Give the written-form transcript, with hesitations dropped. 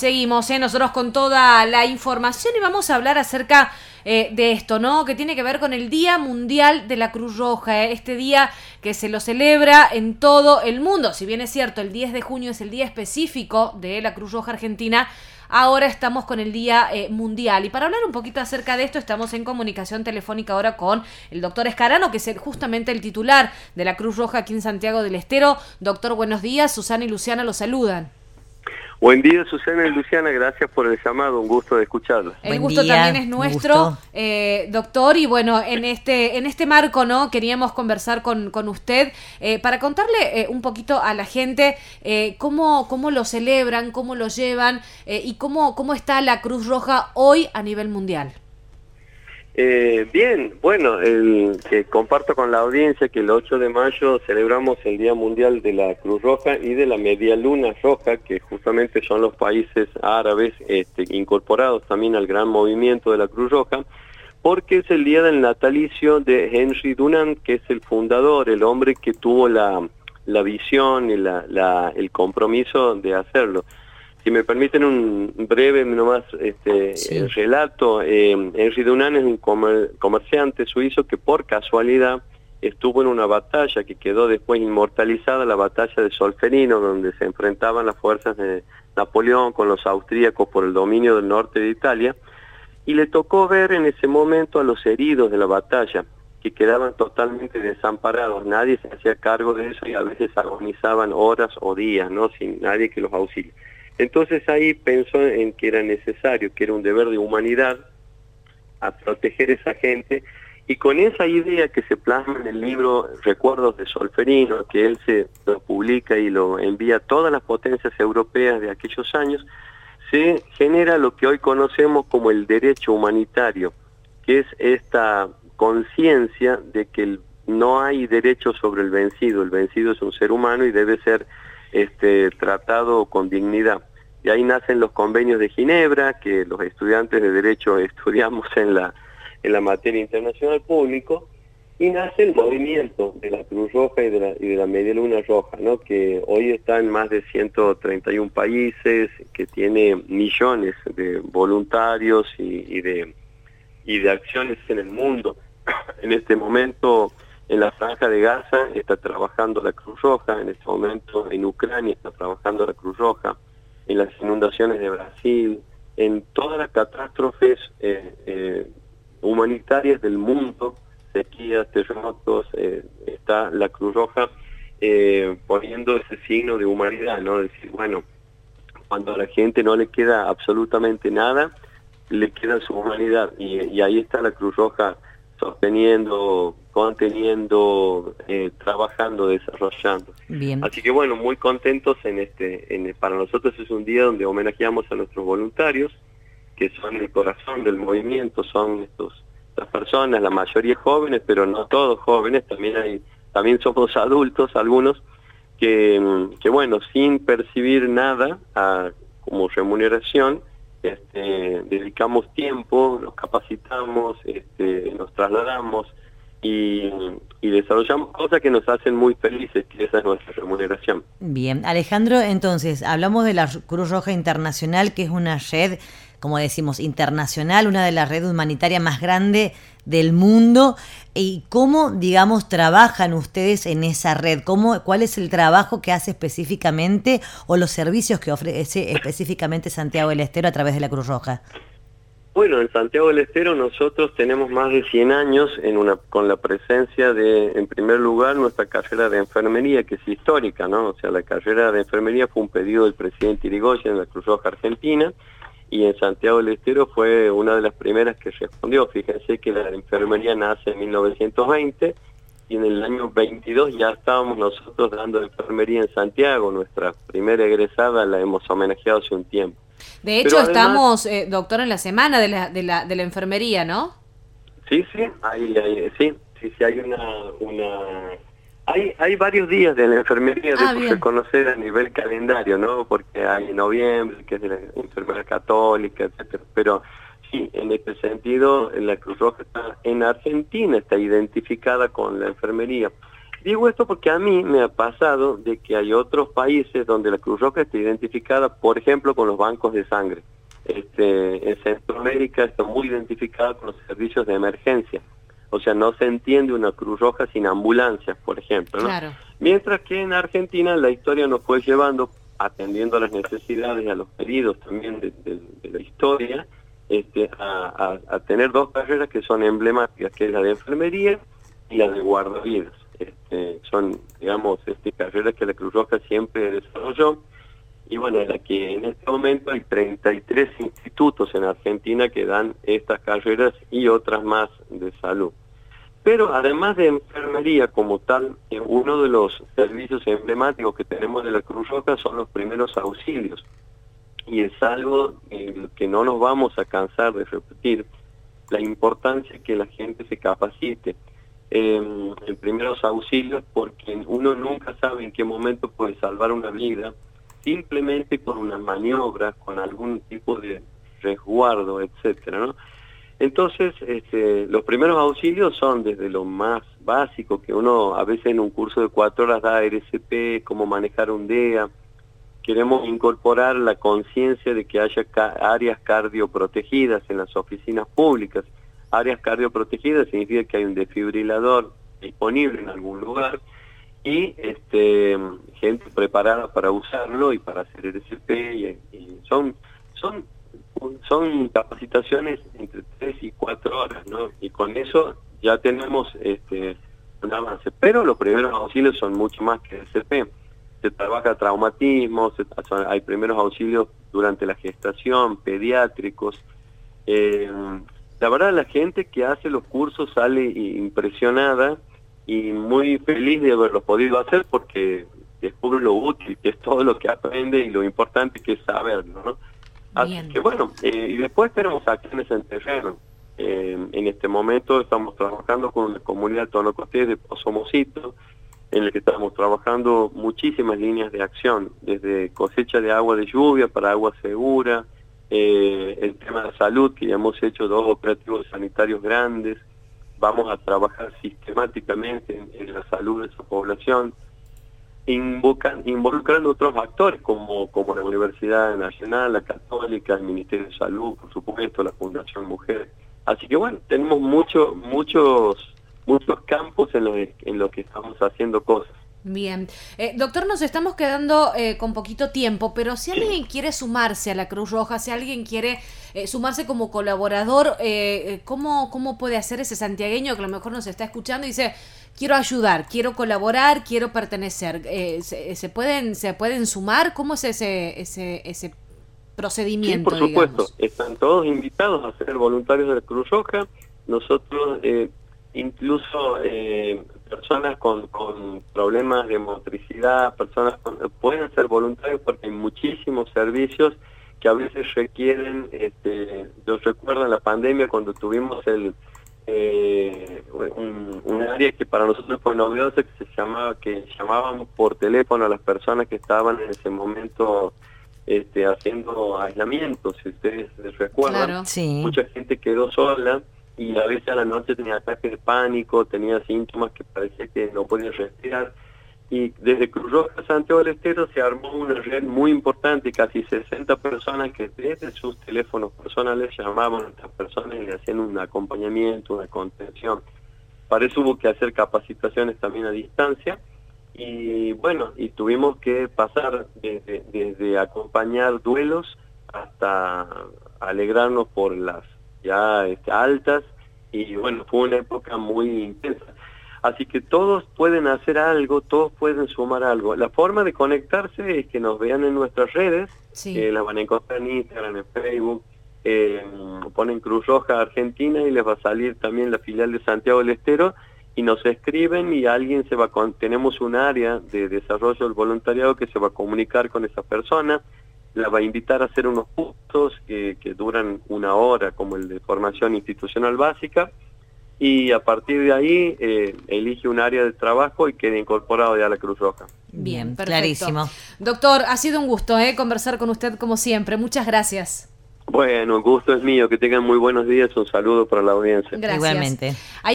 seguimos nosotros con toda la información y vamos a hablar acerca de esto, ¿no? Que tiene que ver con el Día Mundial de la Cruz Roja, este día que se lo celebra en todo el mundo. Si bien es cierto, el 10 de junio es el día específico de la Cruz Roja Argentina, ahora estamos con el Día Mundial. Y para hablar un poquito acerca de esto, estamos en comunicación telefónica ahora con el doctor Escarano, que es justamente el titular de la Cruz Roja aquí en Santiago del Estero. Doctor, buenos días. Susana y Luciana lo saludan. Buen día, Susana y Luciana, gracias por el llamado, un gusto de escucharlos. El gusto también es nuestro, doctor, y bueno, en este marco, ¿no? Queríamos conversar con usted para contarle un poquito a la gente cómo lo celebran, cómo lo llevan y cómo está la Cruz Roja hoy a nivel mundial. Bien, bueno, que comparto con la audiencia que el 8 de mayo celebramos el Día Mundial de la Cruz Roja y de la Media Luna Roja, que justamente son los países árabes incorporados también al gran movimiento de la Cruz Roja, porque es el día del natalicio de Henry Dunant, que es el fundador, el hombre que tuvo la visión y el compromiso de hacerlo. Si me permiten un breve nomás sí. Relato, Henry Dunant es un comerciante suizo que por casualidad estuvo en una batalla que quedó después inmortalizada, la batalla de Solferino, donde se enfrentaban las fuerzas de Napoleón con los austríacos por el dominio del norte de Italia, y le tocó ver en ese momento a los heridos de la batalla, que quedaban totalmente desamparados, nadie se hacía cargo de eso y a veces agonizaban horas o días, ¿no? Sin nadie que los auxilie. Entonces ahí pensó en que era necesario, que era un deber de humanidad a proteger a esa gente, y con esa idea que se plasma en el libro Recuerdos de Solferino, que él se lo publica y lo envía a todas las potencias europeas de aquellos años, se genera lo que hoy conocemos como el derecho humanitario, que es esta conciencia de que no hay derecho sobre el vencido es un ser humano y debe ser tratado con dignidad. Y ahí nacen los convenios de Ginebra, que los estudiantes de Derecho estudiamos en la materia internacional público, y nace el movimiento de la Cruz Roja y de la Media Luna Roja, ¿no? Que hoy está en más de 131 países, que tiene millones de voluntarios y de acciones en el mundo. En este momento, en la Franja de Gaza está trabajando la Cruz Roja, en este momento en Ucrania está trabajando la Cruz Roja, en las inundaciones de Brasil, en todas las catástrofes humanitarias del mundo, sequías, terremotos, está la Cruz Roja poniendo ese signo de humanidad, ¿no? Decir, bueno, cuando a la gente no le queda absolutamente nada, le queda su humanidad, y ahí está la Cruz Roja sosteniendo, conteniendo, trabajando, desarrollando. Bien. Así que bueno, muy contentos para nosotros es un día donde homenajeamos a nuestros voluntarios, que son el corazón del movimiento, son estas personas, la mayoría jóvenes, pero no todos jóvenes, también somos adultos, algunos, que bueno, sin percibir nada como remuneración, dedicamos tiempo, nos capacitamos, nos trasladamos y desarrollamos cosas que nos hacen muy felices, que esa es nuestra remuneración. Bien, Alejandro, entonces, hablamos de la Cruz Roja Internacional, que es una red, como decimos, internacional, una de las redes humanitarias más grandes del mundo. ¿Y cómo, digamos, trabajan ustedes en esa red? ¿Cuál es el trabajo que hace específicamente o los servicios que ofrece específicamente Santiago del Estero a través de la Cruz Roja? Bueno, en Santiago del Estero nosotros tenemos más de 100 años con la presencia de, en primer lugar, nuestra carrera de enfermería, que es histórica, ¿no? O sea, la carrera de enfermería fue un pedido del presidente Irigoyen en la Cruz Roja Argentina, y en Santiago del Estero fue una de las primeras que respondió. Fíjense que la enfermería nace en 1920 y en el año 22 ya estábamos nosotros dando enfermería en Santiago. Nuestra primera egresada la hemos homenajeado hace un tiempo. De hecho, además, estamos, doctor, en la semana de la enfermería, ¿no? Sí, hay varios días de la enfermería de reconocer a nivel calendario, ¿no? Porque hay noviembre, que es de la enfermera católica, etcétera. Pero sí, en este sentido, la Cruz Roja en Argentina está identificada con la enfermería. Digo esto porque a mí me ha pasado de que hay otros países donde la Cruz Roja está identificada, por ejemplo, con los bancos de sangre. En Centroamérica está muy identificada con los servicios de emergencia. O sea, no se entiende una Cruz Roja sin ambulancias, por ejemplo, ¿no? Claro. Mientras que en Argentina la historia nos fue llevando, atendiendo a las necesidades, a los pedidos también de la historia, a tener dos carreras que son emblemáticas, que es la de enfermería y la de guardavidas. Son, digamos, carreras que la Cruz Roja siempre desarrolló. Y bueno, en la que en este momento hay 33 institutos en Argentina que dan estas carreras y otras más de salud. Pero además de enfermería como tal, uno de los servicios emblemáticos que tenemos de la Cruz Roja son los primeros auxilios. Y es algo que no nos vamos a cansar de repetir, la importancia que la gente se capacite en primeros auxilios, porque uno nunca sabe en qué momento puede salvar una vida, simplemente con una maniobra, con algún tipo de resguardo, etcétera, ¿no? Entonces, los primeros auxilios son desde lo más básico, que uno a veces en un curso de 4 horas da RCP, cómo manejar un DEA. Queremos incorporar la conciencia de que haya áreas cardioprotegidas en las oficinas públicas. Áreas cardioprotegidas significa que hay un desfibrilador disponible en algún lugar, y gente preparada para usarlo y para hacer RCP, y son capacitaciones entre 3 y 4 horas, ¿no? Y con eso ya tenemos un avance. Pero los primeros auxilios son mucho más que RCP. Se trabaja traumatismo, hay primeros auxilios durante la gestación, pediátricos. La verdad, la gente que hace los cursos sale impresionada y muy feliz de haberlo podido hacer, porque descubre lo útil que es todo lo que aprende y lo importante que es saberlo, ¿no? Así que bueno, y después tenemos acciones en terreno. En este momento estamos trabajando con la comunidad Tonocostés de Pozomocito, en el que estamos trabajando muchísimas líneas de acción, desde cosecha de agua de lluvia para agua segura, el tema de salud, que ya hemos hecho 2 operativos sanitarios grandes. Vamos a trabajar sistemáticamente en la salud de esa población, involucrando otros actores como la Universidad Nacional, la Católica, el Ministerio de Salud, por supuesto, la Fundación Mujer. Así que bueno, tenemos muchos campos en los que estamos haciendo cosas. Bien. Doctor, nos estamos quedando con poquito tiempo, pero si alguien quiere sumarse a la Cruz Roja, si alguien quiere sumarse como colaborador, ¿cómo puede hacer ese santiagueño que a lo mejor nos está escuchando y dice, quiero ayudar, quiero colaborar, quiero pertenecer? ¿Se pueden sumar? ¿Cómo es ese procedimiento? Sí, por supuesto. Digamos? Están todos invitados a ser voluntarios de la Cruz Roja. Nosotros, incluso personas con problemas de motricidad, pueden ser voluntarios, porque hay muchísimos servicios que a veces requieren, yo recuerdo en la pandemia cuando tuvimos un área que para nosotros fue novedosa, que llamábamos por teléfono a las personas que estaban en ese momento haciendo aislamiento. Si ustedes recuerdan, claro. Sí. Mucha gente quedó sola y a veces a la noche tenía ataques de pánico, tenía síntomas que parecía que no podía respirar. Y desde Cruz Roja Santiago del Estero se armó una red muy importante, casi 60 personas que desde sus teléfonos personales llamaban a estas personas y le hacían un acompañamiento, una contención. Para eso hubo que hacer capacitaciones también a distancia, y bueno, y tuvimos que pasar desde acompañar duelos hasta alegrarnos por las ya altas, y bueno, fue una época muy intensa. Así que todos pueden hacer algo, todos pueden sumar algo. La forma de conectarse es que nos vean en nuestras redes, sí. las van a encontrar en Instagram, en Facebook, ponen Cruz Roja Argentina y les va a salir también la filial de Santiago del Estero, y nos escriben y alguien tenemos un área de desarrollo del voluntariado que se va a comunicar con esa persona, la va a invitar a hacer unos cursos que duran 1 hora, como el de formación institucional básica, y a partir de ahí elige un área de trabajo y queda incorporado ya a la Cruz Roja. Bien, perfecto. Clarísimo. Doctor, ha sido un gusto conversar con usted como siempre. Muchas gracias. Bueno, el gusto es mío. Que tengan muy buenos días. Un saludo para la audiencia. Gracias. Igualmente.